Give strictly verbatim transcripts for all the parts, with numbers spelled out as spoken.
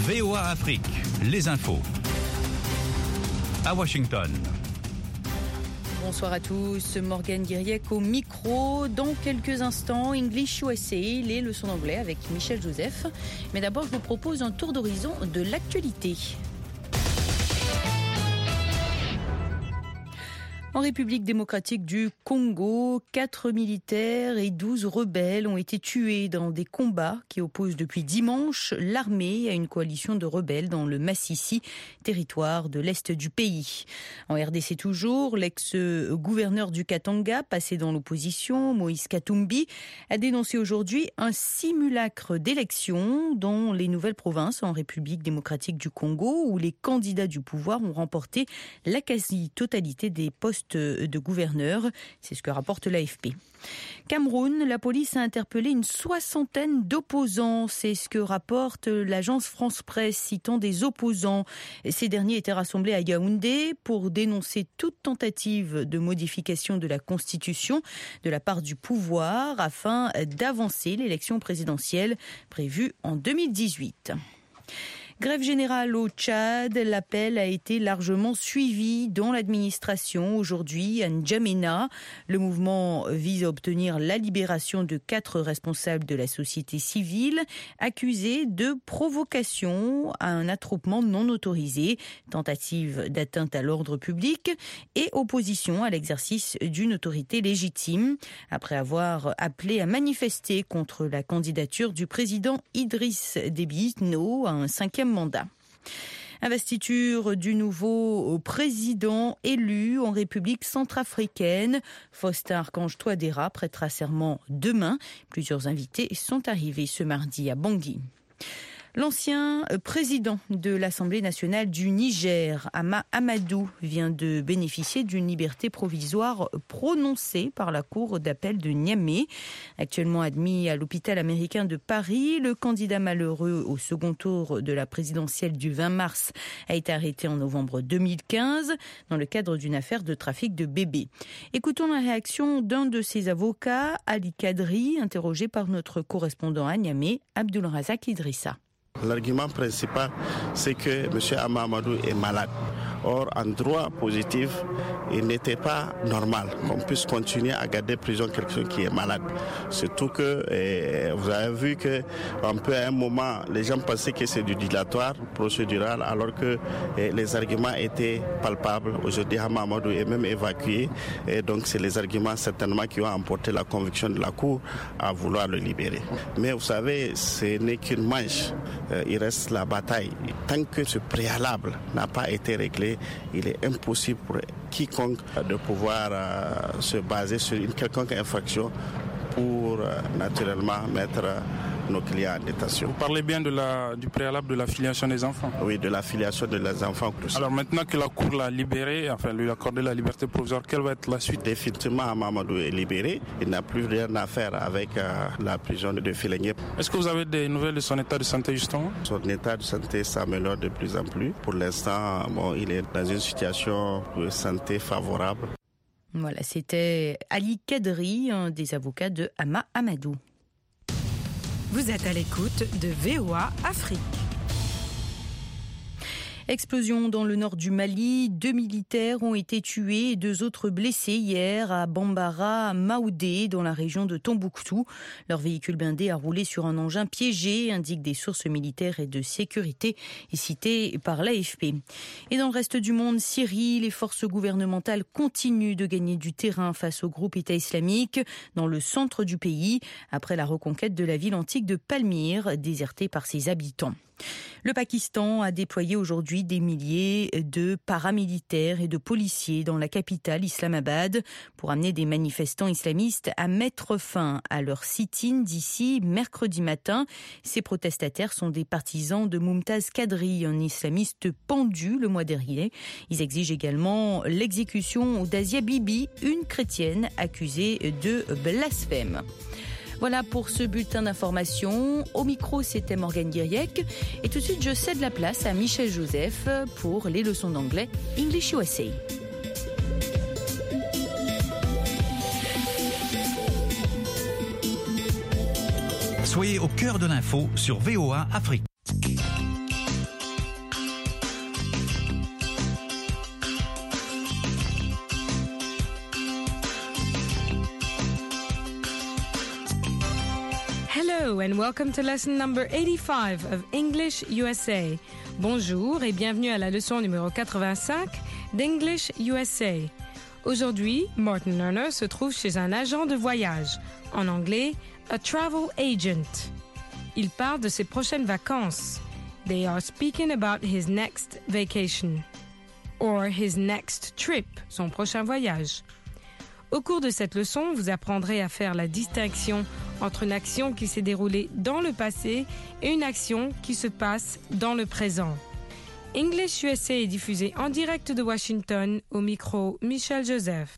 V O A Afrique, les infos. À Washington. Bonsoir à tous, Morgane Guiriec au micro. Dans quelques instants, English U S A, les leçons d'anglais avec Michel Joseph. Mais d'abord, je vous propose un tour d'horizon de l'actualité. En République démocratique du Congo, quatre militaires et douze rebelles ont été tués dans des combats qui opposent depuis dimanche l'armée à une coalition de rebelles dans le Massissi, territoire de l'est du pays. En R D C toujours, l'ex-gouverneur du Katanga, passé dans l'opposition, Moïse Katumbi, a dénoncé aujourd'hui un simulacre d'élection dans les nouvelles provinces en République démocratique du Congo où les candidats du pouvoir ont remporté la quasi-totalité des postes de gouverneur, c'est ce que rapporte l'A F P. Cameroun, la police a interpellé une soixantaine d'opposants, c'est ce que rapporte l'agence France Presse citant des opposants. Ces derniers étaient rassemblés à Yaoundé pour dénoncer toute tentative de modification de la Constitution de la part du pouvoir afin d'avancer l'élection présidentielle prévue en deux mille dix-huit. Grève générale au Tchad, l'appel a été largement suivi dans l'administration aujourd'hui à N'Djamena. Le mouvement vise à obtenir la libération de quatre responsables de la société civile accusés de provocation à un attroupement non autorisé, tentative d'atteinte à l'ordre public et opposition à l'exercice d'une autorité légitime. Après avoir appelé à manifester contre la candidature du président Idriss Déby Itno à un cinquième mandat. Investiture du nouveau président élu en République centrafricaine. Faustin Archange Touadéra prêtera serment demain. Plusieurs invités sont arrivés ce mardi à Bangui. L'ancien président de l'Assemblée nationale du Niger, Hama Amadou, vient de bénéficier d'une liberté provisoire prononcée par la Cour d'appel de Niamey. Actuellement admis à l'hôpital américain de Paris, le candidat malheureux au second tour de la présidentielle du vingt mars a été arrêté en novembre deux mille quinze dans le cadre d'une affaire de trafic de bébés. Écoutons la réaction d'un de ses avocats, Ali Kadri, interrogé par notre correspondant à Niamey, Abdulrazak Idrissa. L'argument principal, c'est que M. Hama Amadou est malade. Or, en droit positif, il n'était pas normal qu'on puisse continuer à garder prison quelqu'un qui est malade. Surtout que eh, vous avez vu qu'on peut à un moment, les gens pensaient que c'est du dilatoire, procédural, alors que eh, les arguments étaient palpables. Aujourd'hui, Hama Amadou est même évacué. Et donc, c'est les arguments certainement qui ont emporté la conviction de la Cour à vouloir le libérer. Mais vous savez, ce n'est qu'une manche. Il reste la bataille. Tant que ce préalable n'a pas été réglé, il est impossible pour quiconque de pouvoir euh, se baser sur une quelconque infraction pour euh, naturellement mettre euh, nos clients en détention. Vous parlez bien de la, du préalable de la filiation des enfants. Oui, de la filiation des enfants. Alors maintenant que la Cour l'a libéré, enfin lui accordé la liberté provisoire, quelle va être la suite? Définitivement, Hama Amadou est libéré. Il n'a plus rien à faire avec euh, la prison de Filengue. Est-ce que vous avez des nouvelles de son état de santé justement? Son état de santé s'améliore de plus en plus. Pour l'instant, bon, il est dans une situation de santé favorable. Voilà, c'était Ali Kadri, un des avocats de Hama Amadou. Vous êtes à l'écoute de V O A Afrique. Explosion dans le nord du Mali. Deux militaires ont été tués et deux autres blessés hier à Bambara, Maoudé, dans la région de Tombouctou. Leur véhicule blindé a roulé sur un engin piégé, indiquent des sources militaires et de sécurité, et citées par l'A F P. Et dans le reste du monde, Syrie, les forces gouvernementales continuent de gagner du terrain face au groupe État islamique dans le centre du pays, après la reconquête de la ville antique de Palmyre, désertée par ses habitants. Le Pakistan a déployé aujourd'hui des milliers de paramilitaires et de policiers dans la capitale Islamabad pour amener des manifestants islamistes à mettre fin à leur sit-in d'ici mercredi matin. Ces protestataires sont des partisans de Mumtaz Kadri, un islamiste pendu le mois dernier. Ils exigent également l'exécution d'Asia Bibi, une chrétienne accusée de blasphème. Voilà pour ce bulletin d'information. Au micro, c'était Morgane Guiriec. Et tout de suite, je cède la place à Michel Joseph pour les leçons d'anglais English U S A. Soyez au cœur de l'info sur V O A Afrique. Hello and welcome to lesson number eighty-five of English U S A. Bonjour et bienvenue à la leçon numéro quatre-vingt-cinq d'English U S A. Aujourd'hui, Martin Lerner se trouve chez un agent de voyage, en anglais, a travel agent. Il parle de ses prochaines vacances. They are speaking about his next vacation. Or his next trip, son prochain voyage. Au cours de cette leçon, vous apprendrez à faire la distinction entre une action qui s'est déroulée dans le passé et une action qui se passe dans le présent. English U S A est diffusé en direct de Washington, au micro Michel Joseph.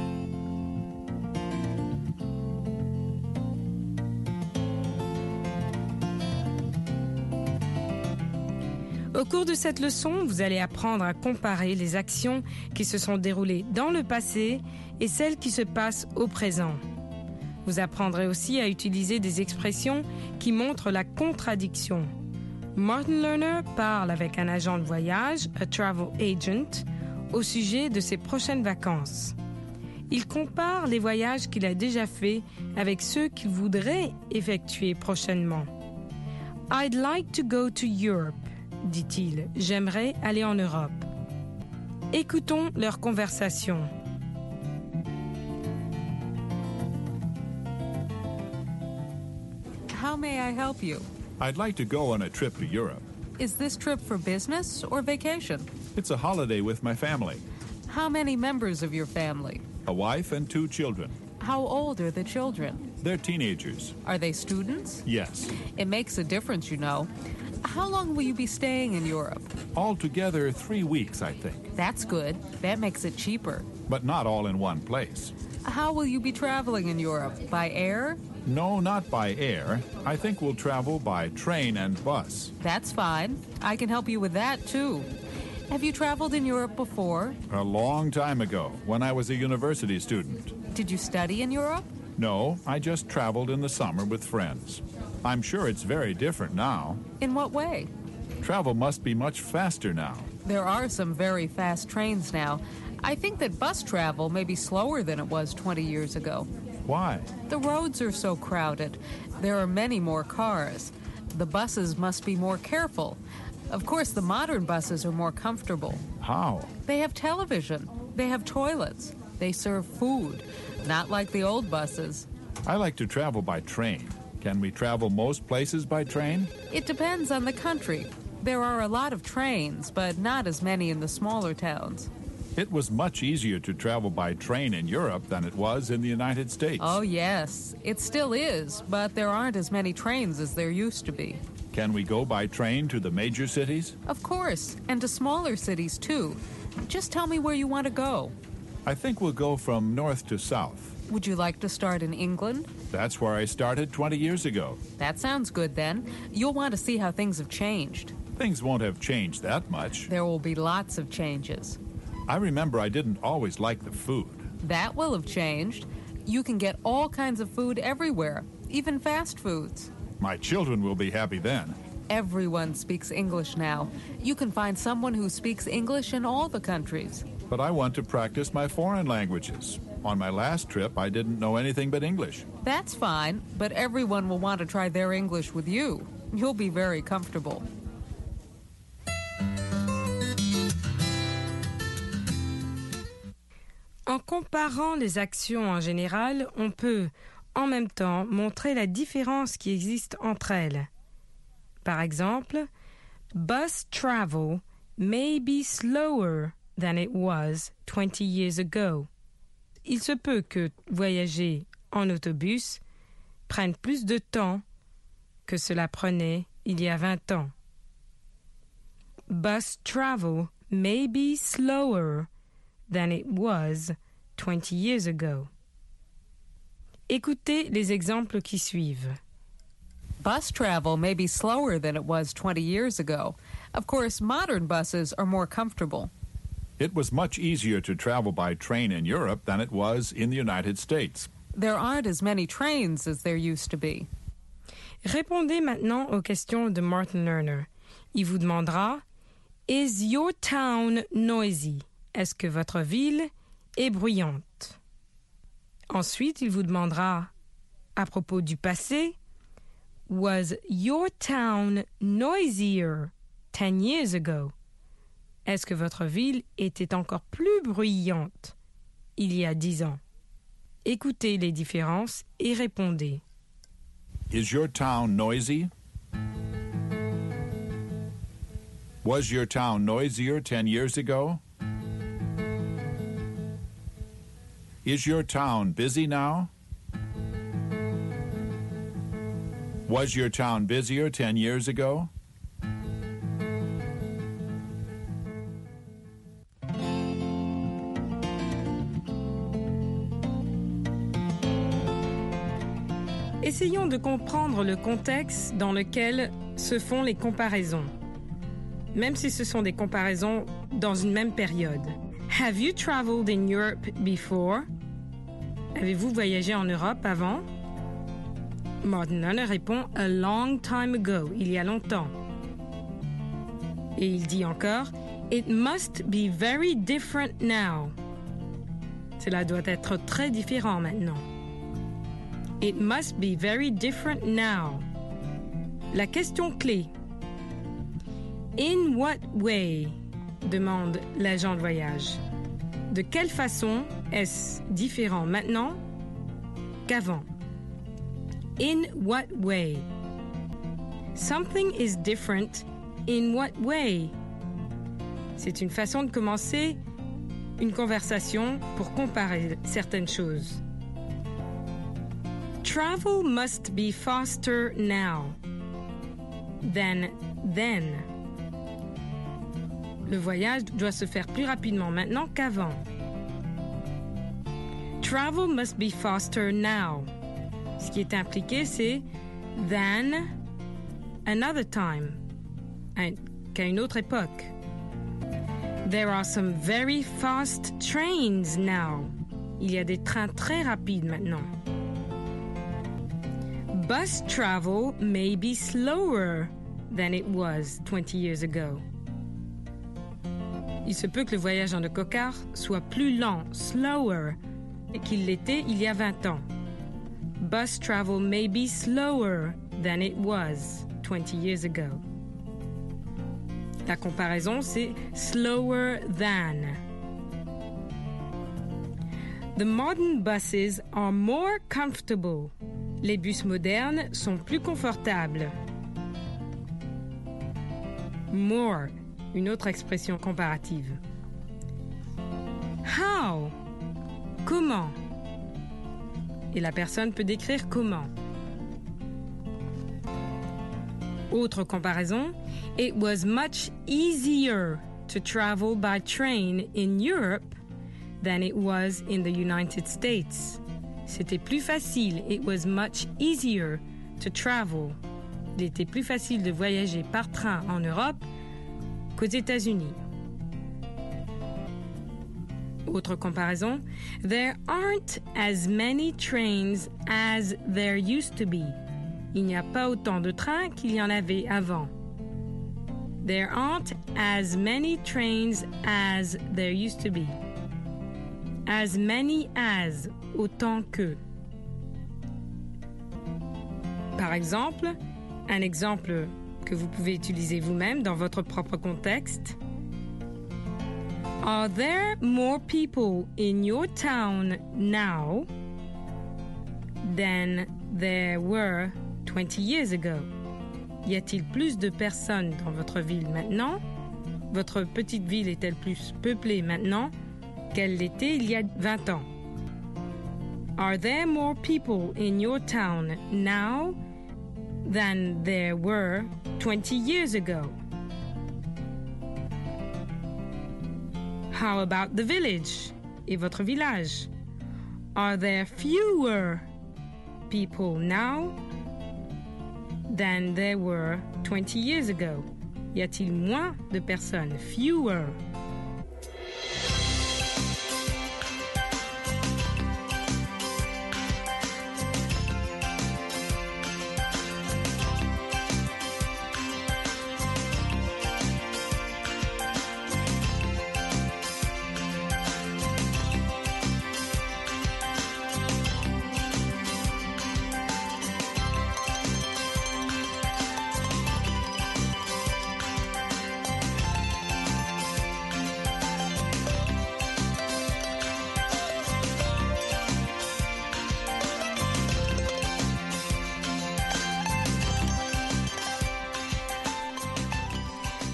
Au cours de cette leçon, vous allez apprendre à comparer les actions qui se sont déroulées dans le passé et celles qui se passent au présent. Vous apprendrez aussi à utiliser des expressions qui montrent la contradiction. Martin Lerner parle avec un agent de voyage, a travel agent, au sujet de ses prochaines vacances. Il compare les voyages qu'il a déjà faits avec ceux qu'il voudrait effectuer prochainement. I'd like to go to Europe, dit-il. J'aimerais aller en Europe. Écoutons leur conversation. How may I help you? I'd like to go on a trip to Europe. Is this trip for business or vacation? It's a holiday with my family. How many members of your family? A wife and two children. How old are the children? They're teenagers. Are they students? Yes. It makes a difference, you know. How long will you be staying in Europe? Altogether, three weeks, I think. That's good. That makes it cheaper. But not all in one place. How will you be traveling in Europe? By air? No, not by air. I think we'll travel by train and bus. That's fine. I can help you with that, too. Have you traveled in Europe before? A long time ago, when I was a university student. Did you study in Europe? No, I just traveled in the summer with friends. I'm sure it's very different now. In what way? Travel must be much faster now. There are some very fast trains now. I think that bus travel may be slower than it was twenty years ago. Why? The roads are so crowded. There are many more cars. The buses must be more careful. Of course, the modern buses are more comfortable. How? They have television. They have toilets. They serve food. Not like the old buses. I like to travel by train. Can we travel most places by train? It depends on the country. There are a lot of trains, but not as many in the smaller towns. It was much easier to travel by train in Europe than it was in the United States. Oh, yes. It still is, but there aren't as many trains as there used to be. Can we go by train to the major cities? Of course, and to smaller cities, too. Just tell me where you want to go. I think we'll go from north to south. Would you like to start in England? That's where I started twenty years ago. That sounds good, then. You'll want to see how things have changed. Things won't have changed that much. There will be lots of changes. I remember I didn't always like the food. That will have changed. You can get all kinds of food everywhere, even fast foods. My children will be happy then. Everyone speaks English now. You can find someone who speaks English in all the countries. But I want to practice my foreign languages. On my last trip, I didn't know anything but English. That's fine, but everyone will want to try their English with you. You'll be very comfortable. En comparant les actions en général, on peut, en même temps, montrer la différence qui existe entre elles. Par exemple, bus travel may be slower than it was twenty years ago. Il se peut que voyager en autobus prenne plus de temps que cela prenait il y a vingt ans. Bus travel may be slower than it was twenty years ago. Écoutez les exemples qui suivent. Bus travel may be slower than it was twenty years ago. Of course, modern buses are more comfortable. It was much easier to travel by train in Europe than it was in the United States. There aren't as many trains as there used to be. Répondez maintenant aux questions de Martin Lerner. Il vous demandera « Is your town noisy » Est-ce que votre ville est bruyante? Ensuite, il vous demandera à propos du passé Was your town noisier ten years ago? Est-ce que votre ville était encore plus bruyante il y a dix ans? Écoutez les différences et répondez. Is your town noisy? Was your town noisier ten years ago? Is your town busy now? Was your town busier ten years ago? Essayons de comprendre le contexte dans lequel se font les comparaisons, même si ce sont des comparaisons dans une même période. Have you traveled in Europe before? Avez-vous voyagé en Europe avant? Martin Lerner répond « a long time ago », il y a longtemps. Et il dit encore « it must be very different now ». Cela doit être très différent maintenant. It must be very different now. La question clé. In what way? Demande l'agent de voyage. De quelle façon est-ce différent maintenant qu'avant? In what way? Something is different in what way? C'est une façon de commencer une conversation pour comparer certaines choses. Travel must be faster now than then. Le voyage doit se faire plus rapidement maintenant qu'avant. Travel must be faster now. Ce qui est impliqué, c'est than another time, qu'à une autre époque. There are some very fast trains now. Il y a des trains très rapides maintenant. Bus travel may be slower than it was twenty years ago. Il se peut que le voyage en autocar soit plus lent, slower, qu'il l'était il y a vingt ans. Bus travel may be slower than it was twenty years ago. La comparaison, c'est slower than. The modern buses are more comfortable. Les bus modernes sont plus confortables. More, une autre expression comparative. How? Comment? Et la personne peut décrire comment. Autre comparaison, it was much easier to travel by train in Europe than it was in the United States. C'était plus facile. It was much easier to travel. Il était plus facile de voyager par train en Europe qu'aux États-Unis. Autre comparaison, there aren't as many trains as there used to be. Il n'y a pas autant de trains qu'il y en avait avant. There aren't as many trains as there used to be. As many as, autant que. Par exemple, un exemple que vous pouvez utiliser vous-même dans votre propre contexte. Are there more people in your town now than there were twenty years ago? Y a-t-il plus de personnes dans votre ville maintenant? Votre petite ville est-elle plus peuplée maintenant qu'elle l'était il y a vingt ans? Are there more people in your town now than there were twenty years ago? How about the village? Et votre village? Are there fewer people now than there were twenty years ago? Y a-t-il moins de personnes? Fewer.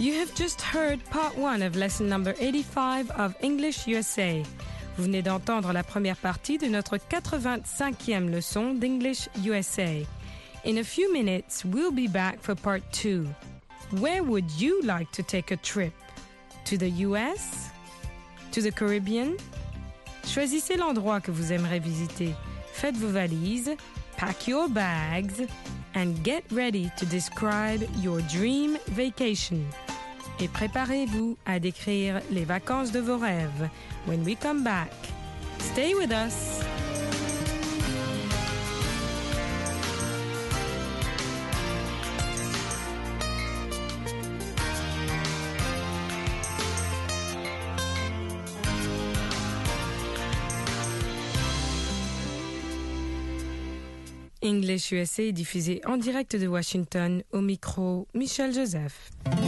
You have just heard part one of lesson number eighty-five of English U S A. Vous venez d'entendre la première partie de notre quatre-vingt-cinquième leçon d'English U S A. In a few minutes, we'll be back for part two. Where would you like to take a trip? To the U S? To the Caribbean? Choisissez l'endroit que vous aimerez visiter. Faites vos valises, pack your bags, and get ready to describe your dream vacation. Et préparez-vous à décrire les vacances de vos rêves. When we come back, stay with us. English U S A est diffusé en direct de Washington, au micro Michel Joseph.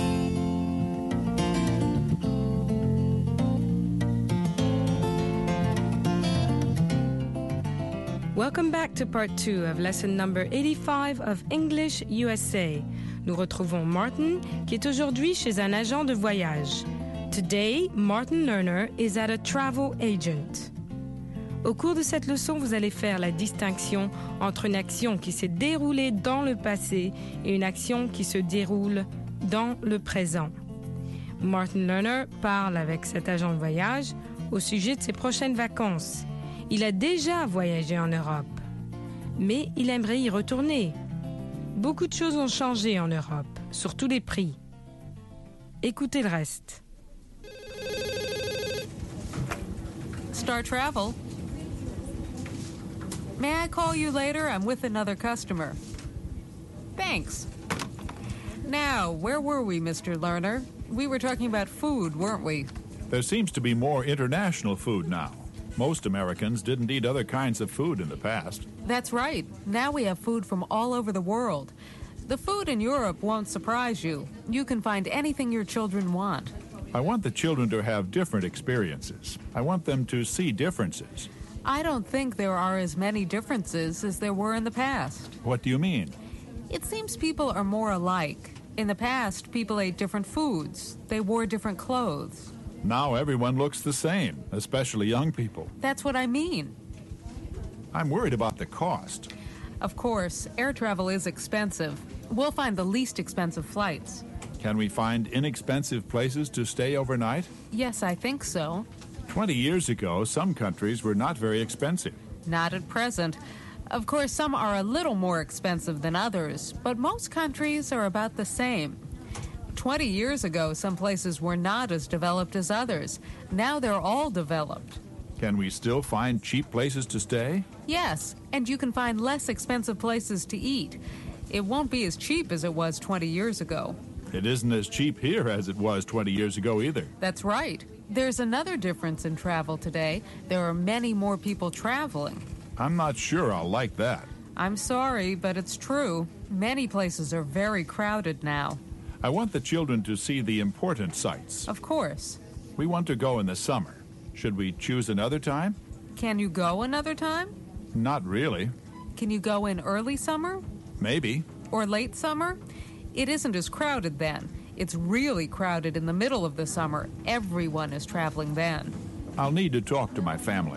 Welcome back to part two of lesson number eighty-five of English U S A. Nous retrouvons Martin, qui est aujourd'hui chez un agent de voyage. Today, Martin Lerner is at a travel agent. Au cours de cette leçon, vous allez faire la distinction entre une action qui s'est déroulée dans le passé et une action qui se déroule dans le présent. Martin Lerner parle avec cet agent de voyage au sujet de ses prochaines vacances. Il a déjà voyagé en Europe, mais il aimerait y retourner. Beaucoup de choses ont changé en Europe, surtout les prix. Écoutez le reste. Star Travel. May I call you later? I'm with another customer. Thanks. Now, where were we, Mister Lerner? We were talking about food, weren't we? There seems to be more international food now. Most Americans didn't eat other kinds of food in the past. That's right. Now we have food from all over the world. The food in Europe won't surprise you. You can find anything your children want. I want the children to have different experiences. I want them to see differences. I don't think there are as many differences as there were in the past. What do you mean? It seems people are more alike. In the past, people ate different foods. They wore different clothes. Now everyone looks the same, especially young people. That's what I mean. I'm worried about the cost. Of course, air travel is expensive. We'll find the least expensive flights. Can we find inexpensive places to stay overnight? Yes, I think so. Twenty years ago, some countries were not very expensive. Not at present. Of course, some are a little more expensive than others, but most countries are about the same. Twenty years ago, some places were not as developed as others. Now they're all developed. Can we still find cheap places to stay? Yes, and you can find less expensive places to eat. It won't be as cheap as it was twenty years ago. It isn't as cheap here as it was twenty years ago either. That's right. There's another difference in travel today. There are many more people traveling. I'm not sure I'll like that. I'm sorry, but it's true. Many places are very crowded now. I want the children to see the important sights. Of course. We want to go in the summer. Should we choose another time? Can you go another time? Not really. Can you go in early summer? Maybe. Or late summer? It isn't as crowded then. It's really crowded in the middle of the summer. Everyone is traveling then. I'll need to talk to my family.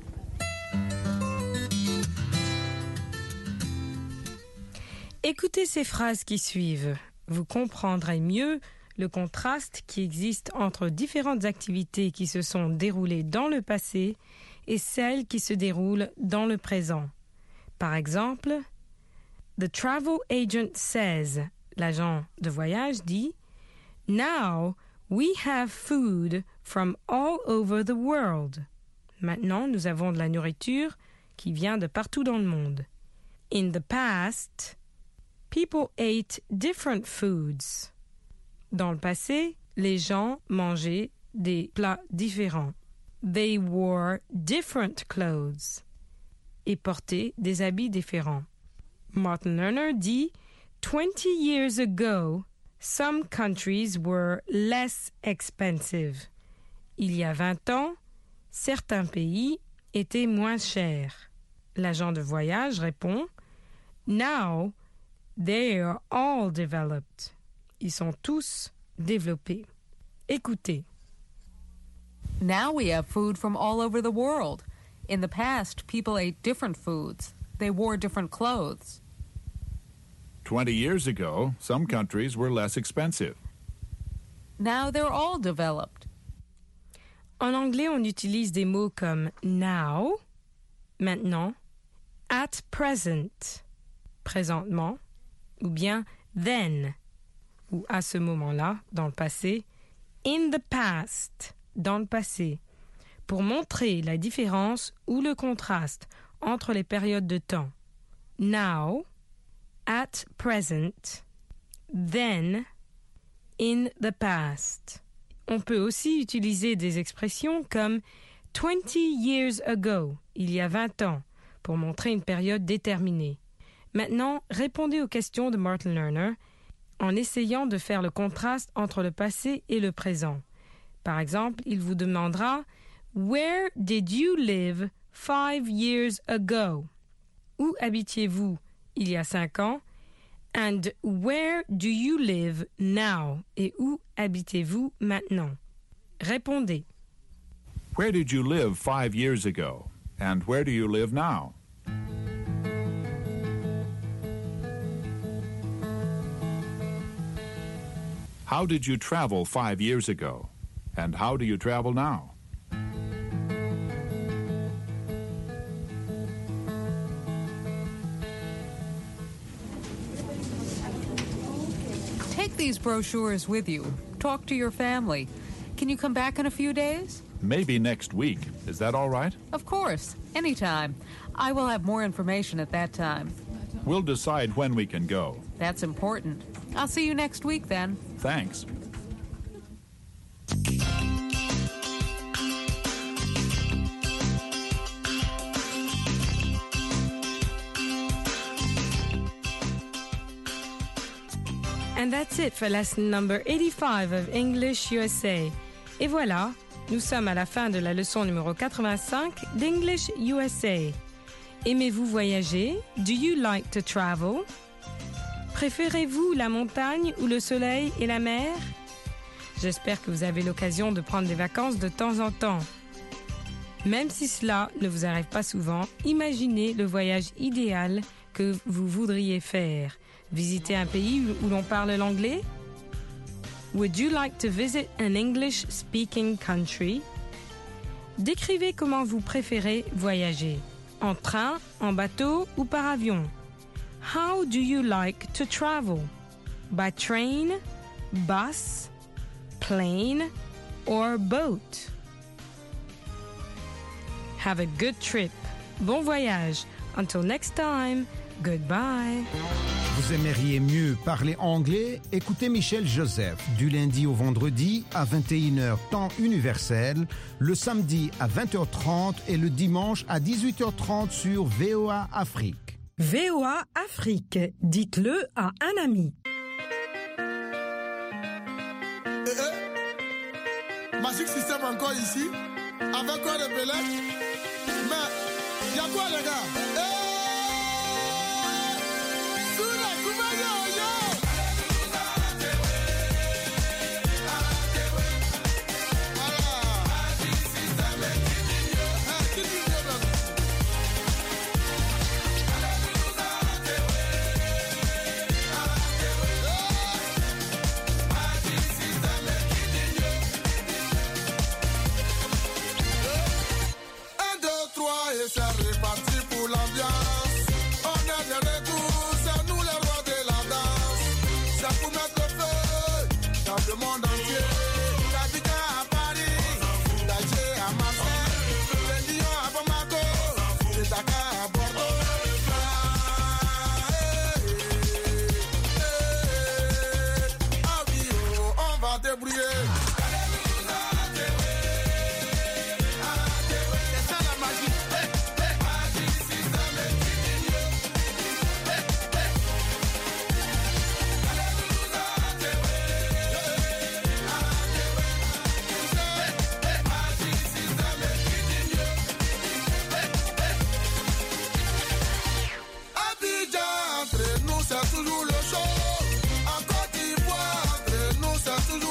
Écoutez ces phrases qui suivent. Vous comprendrez mieux le contraste qui existe entre différentes activités qui se sont déroulées dans le passé et celles qui se déroulent dans le présent. Par exemple, The travel agent says, l'agent de voyage dit, Now we have food from all over the world. Maintenant, nous avons de la nourriture qui vient de partout dans le monde. In the past, people ate different foods. Dans le passé, les gens mangeaient des plats différents. They wore different clothes. Et portaient des habits différents. Martin Lerner dit, Twenty years ago, some countries were less expensive. Il y a vingt ans, certains pays étaient moins chers. L'agent de voyage répond, Now, they are all developed. Ils sont tous Développer. Écoutez. Now we have food from all over the world. In the past, people ate different foods. They wore different clothes. Twenty years ago, some countries were less expensive. Now they're all developed. En anglais, on utilise des mots comme now, maintenant, at present, présentement, ou bien then, ou à ce moment-là, dans le passé, in the past, dans le passé, pour montrer la différence ou le contraste entre les périodes de temps. Now, at present, then, in the past. On peut aussi utiliser des expressions comme twenty years ago, il y a vingt ans, pour montrer une période déterminée. Maintenant, répondez aux questions de Martin Lerner en essayant de faire le contraste entre le passé et le présent. Par exemple, il vous demandera « Where did you live five years ago ?» Où habitiez-vous il y a cinq ans? And where do you live now? Et où habitez-vous maintenant? Répondez. Where did you live five years ago? And where do you live now? How did you travel five years ago? And how do you travel now? Take these brochures with you. Talk to your family. Can you come back in a few days? Maybe next week. Is that all right? Of course. Anytime. I will have more information at that time. We'll decide when we can go. That's important. I'll see you next week then. Thanks. And that's it for lesson number eighty-five of English U S A. Et voilà, nous sommes à la fin de la leçon numéro quatre-vingt-cinq d'English U S A. Aimez-vous voyager? Do you like to travel? Préférez-vous la montagne ou le soleil et la mer? J'espère que vous avez l'occasion de prendre des vacances de temps en temps. Même si cela ne vous arrive pas souvent, imaginez le voyage idéal que vous voudriez faire. Visiter un pays où l'on parle l'anglais? Would you like to visit an English-speaking country? Décrivez comment vous préférez voyager. En train, en bateau ou par avion? How do you like to travel? By train, bus, plane, or boat? Have a good trip. Bon voyage. Until next time, goodbye. Vous aimeriez mieux parler anglais? Écoutez Michel Joseph du lundi au vendredi à vingt et une heures temps universel, le samedi à vingt heures trente et le dimanche à dix-huit heures trente sur V O A Afrique. V O A Afrique, dites-le à un ami. Eh, eh. Magic System encore ici, avec quoi de Belek? Mais, y'a quoi les gars? Eh! Toujours le show. En Côte d'Ivoire, entre nous, c'est toujours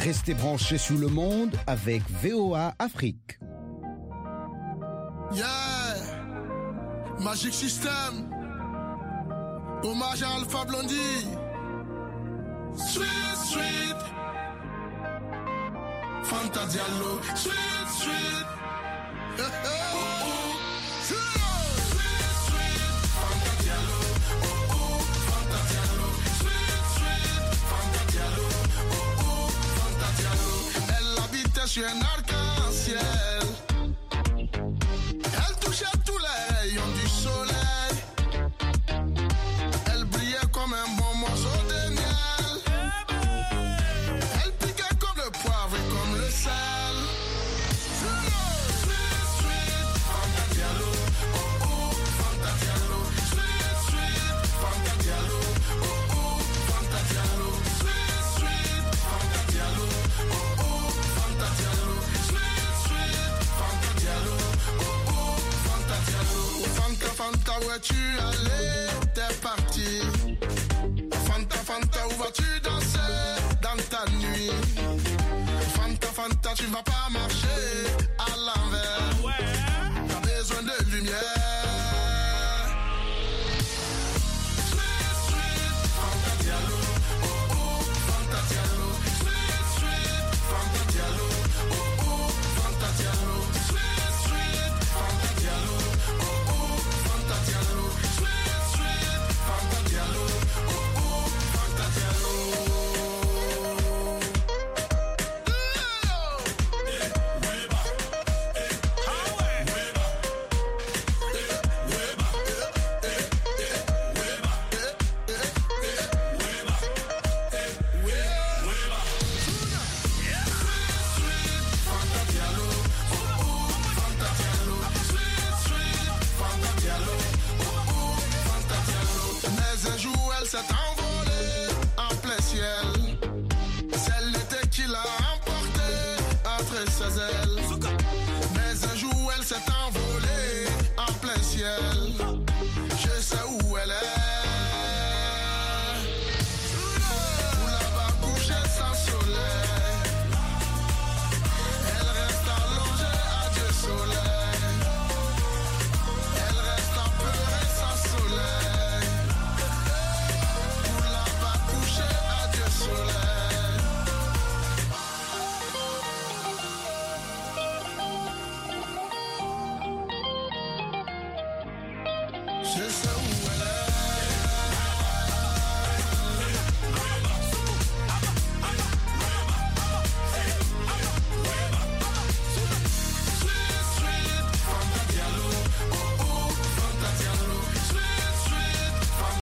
Restez branchés sur le monde avec V O A Afrique. Yeah, Magic System. Hommage à Alpha Blondie. Sweet, sweet. Fanta Diallo. Sweet, sweet. Hey, hey. Oh, oh. Sweet, sweet. Fanta Diallo. Oh, oh. Fanta Diallo. Sweet, sweet. Fanta Diallo. Oh, oh. Fanta Diallo. Elle habitait sur un arc-en-ciel. Elle touchait tous les rayons du soleil. Elle brillait comme un bon morceau de miel. Elle piquait comme le poivre et comme le sel. Sweet, sweet, Fanta Diallo. Oh oh, Fanta Diallo. Sweet, sweet, Fanta Diallo. Oh oh, Fanta Diallo. Sweet, sweet, Fanta Diallo. Oh oh, Fanta Diallo. Sweet, sweet, Fanta Diallo. Oh oh, Fanta Diallo. Fanta, Fanta, où es-tu allé? T'es parti. Fanta, Fanta, où vas-tu danser dans ta nuit? Fanta, Fanta, tu vas pas marcher.